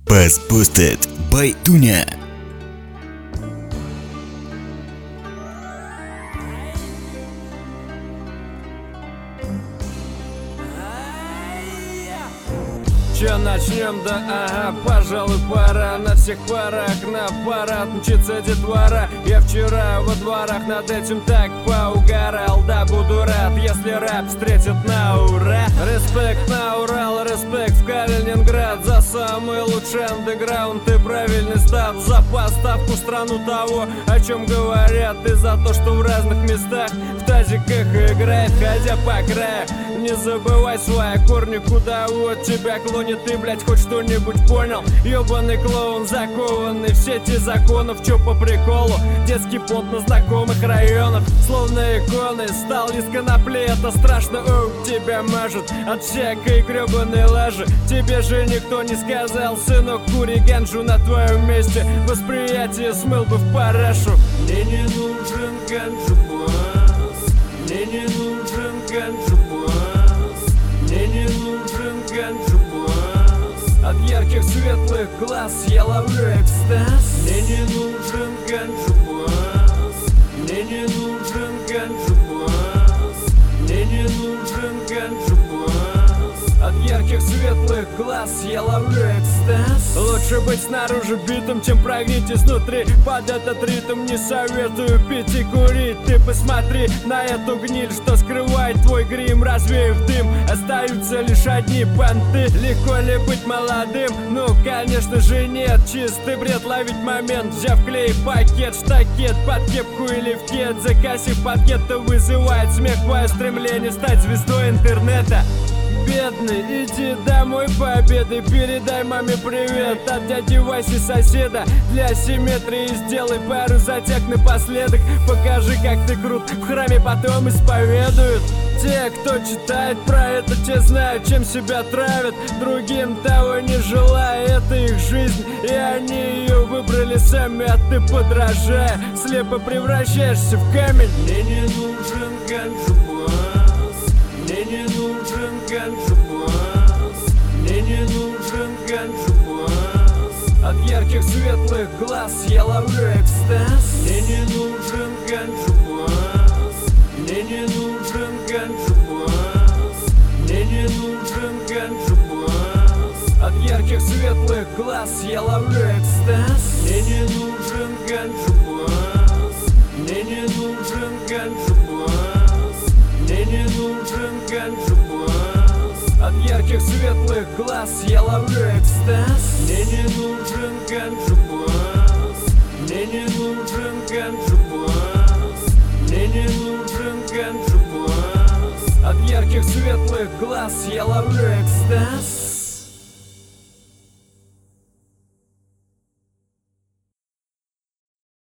Bass Boosted by Dunya. Че начнем, да ага, пожалуй, пора. На всех парах на парад мчится детвора. Я вчера во дворах над этим так поугарал. Да, буду рад, если рэп встретит на ура. Респект на Урал, респект в Калининград. За самый лучший андеграунд и правильный став. За поставку в страну того, о чем говорят. И за то, что в разных местах в тазиках играет, ходя по краю. Не забывай свои корни, куда вот тебя клонит. Ты, блять, хоть что-нибудь понял? Ёбаный клоун, закованный в сети законов. Чё по приколу? Детский понт на знакомых районах. Словно иконы, стал из конопли. Это страшно, тебя мажет от всякой грёбаной лажи. Тебе же никто не сказал, сынок, кури ганджу на твоем месте. Восприятие смыл бы в парашу. Мне не нужен ганджу-бас, мне не нужен ганджу-бас, мне не нужен ганджу-бас. От ярких светлых глаз я ловлю экстаз. Мне не нужен ганджу-бас, мне не нужен ганджу-бас, мне не нужен ганджу-бас. От ярких светлых глаз я ловлю экстаз. Лучше быть снаружи битым, чем прогнить изнутри. Под этот ритм не советую пить и курить. Ты посмотри на эту гниль, что скрывает твой грим. Развеяв дым, остаются лишь одни понты. Легко ли быть молодым? Ну, конечно же нет. Чистый бред ловить момент, взяв клей, пакет, штакет, под кепку или в кет. Закосив пакет, то вызывает смех твое стремление стать звездой интернета. Бедный, иди домой по обеду, передай маме привет от дяди Васи соседа. Для симметрии сделай пару затяг напоследок. Покажи, как ты крут, в храме потом исповедуют. Те, кто читает про это, те знают, чем себя травят. Другим того не желая, это их жизнь, и они ее выбрали сами. А ты, подражая, слепо превращаешься в камень. Мне не нужен ганджу-бас, мне не нужен ганджу-бас, мне не нужен ганджу-бас. От ярких светлых глаз я ловлю экстаз. Мне не нужен ганджу-бас, мне не нужен ганджу-бас, мне не нужен ганджу-бас. От ярких светлых глаз я ловлю экстаз. Мне не нужен ганджу-бас, мне не нужен ганджу-бас, мне не нужен ганджу-бас. От ярких светлых глаз я ловлю экстаз. Мне не нужен ганджу-бас, мне не нужен ганджу-бас, мне не нужен ганджу-бас. От ярких светлых глаз я ловлю экстаз.